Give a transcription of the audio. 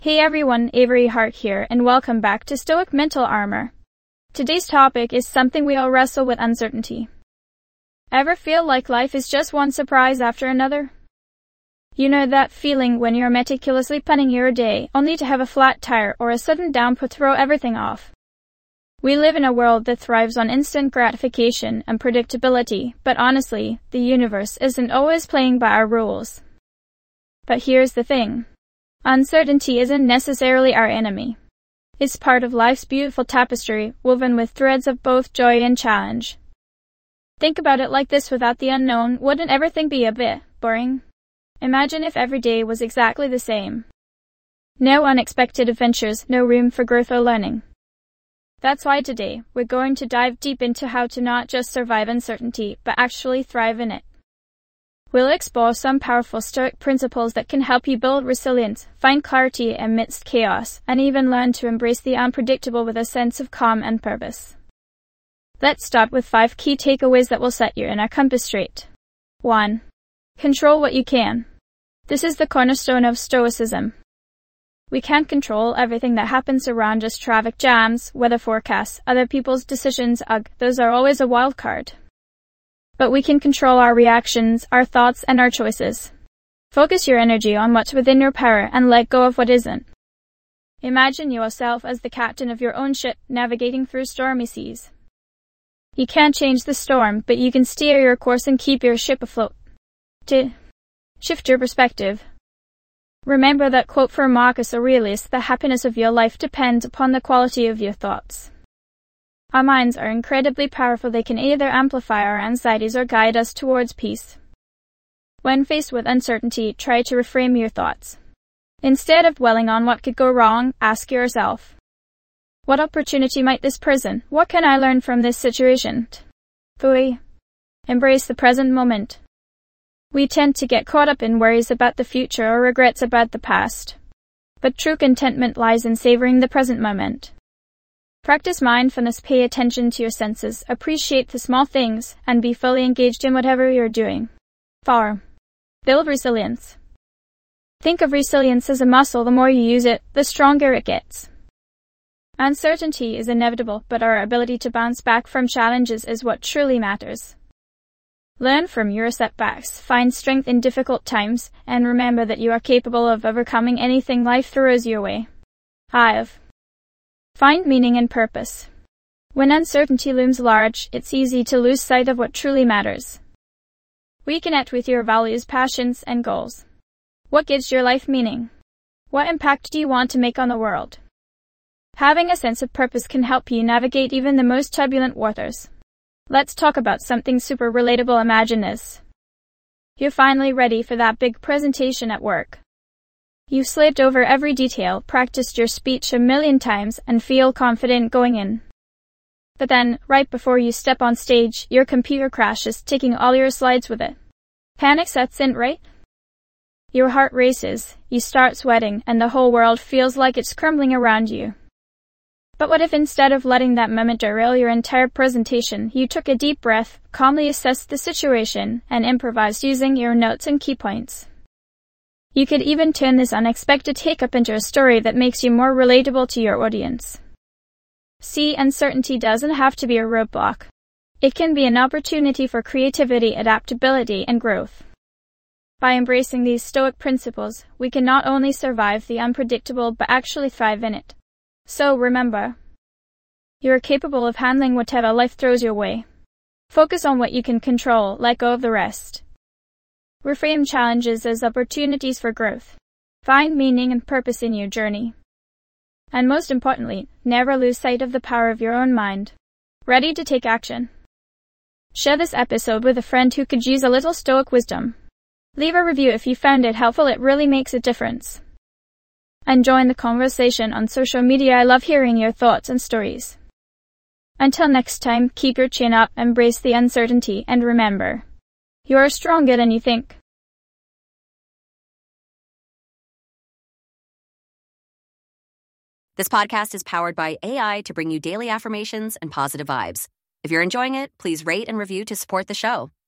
Hey everyone, Avery Hart here, and welcome back to Stoic Mental Armor. Today's topic is something we all wrestle with: uncertainty. Ever feel like life is just one surprise after another? You know that feeling when you're meticulously planning your day, only to have a flat tire or a sudden downpour throw everything off. We live in a world that thrives on instant gratification and predictability, but honestly, the universe isn't always playing by our rules. But here's the thing. Uncertainty isn't necessarily our enemy. It's part of life's beautiful tapestry, woven with threads of both joy and challenge. Think about it like this: without the unknown, wouldn't everything be a bit boring? Imagine if every day was exactly the same. No unexpected adventures, no room for growth or learning. That's why today, we're going to dive deep into how to not just survive uncertainty, but actually thrive in it. We'll explore some powerful Stoic principles that can help you build resilience, find clarity amidst chaos, and even learn to embrace the unpredictable with a sense of calm and purpose. Let's start with 5 key takeaways that will set your inner compass straight. 1. Control what you can. This is the cornerstone of Stoicism. We can't control everything that happens around us: traffic jams, weather forecasts, other people's decisions. Those are always a wild card. But we can control our reactions, our thoughts, and our choices. Focus your energy on what's within your power and let go of what isn't. Imagine yourself as the captain of your own ship, navigating through stormy seas. You can't change the storm, but you can steer your course and keep your ship afloat. 2. Shift your perspective. Remember that quote from Marcus Aurelius: "The happiness of your life depends upon the quality of your thoughts." Our minds are incredibly powerful. They can either amplify our anxieties or guide us towards peace. When faced with uncertainty, try to reframe your thoughts. Instead of dwelling on what could go wrong, ask yourself, what opportunity might this present? What can I learn from this situation? 3. Embrace the present moment. We tend to get caught up in worries about the future or regrets about the past. But true contentment lies in savoring the present moment. Practice mindfulness, pay attention to your senses, appreciate the small things, and be fully engaged in whatever you're doing. 4. Build resilience. Think of resilience as a muscle. The more you use it, the stronger it gets. Uncertainty is inevitable, but our ability to bounce back from challenges is what truly matters. Learn from your setbacks, find strength in difficult times, and remember that you are capable of overcoming anything life throws your way. 5. Find meaning and purpose. When uncertainty looms large, it's easy to lose sight of what truly matters. Reconnect with your values, passions, and goals. What gives your life meaning? What impact do you want to make on the world? Having a sense of purpose can help you navigate even the most turbulent waters. Let's talk about something super relatable. Imagine this. You're finally ready for that big presentation at work. You've slaved over every detail, practiced your speech a million times, and feel confident going in. But then, right before you step on stage, your computer crashes, taking all your slides with it. Panic sets in, right? Your heart races, you start sweating, and the whole world feels like it's crumbling around you. But what if instead of letting that moment derail your entire presentation, you took a deep breath, calmly assessed the situation, and improvised using your notes and key points? You could even turn this unexpected hiccup into a story that makes you more relatable to your audience. See, uncertainty doesn't have to be a roadblock. It can be an opportunity for creativity, adaptability, and growth. By embracing these Stoic principles, we can not only survive the unpredictable but actually thrive in it. So remember, you are capable of handling whatever life throws your way. Focus on what you can control, let go of the rest. Reframe challenges as opportunities for growth. Find meaning and purpose in your journey. And most importantly, never lose sight of the power of your own mind. Ready to take action? Share this episode with a friend who could use a little Stoic wisdom. Leave a review if you found it helpful. It really makes a difference. And join the conversation on social media. I love hearing your thoughts and stories. Until next time, keep your chin up, embrace the uncertainty, and remember, you are stronger than you think. This podcast is powered by AI to bring you daily affirmations and positive vibes. If you're enjoying it, please rate and review to support the show.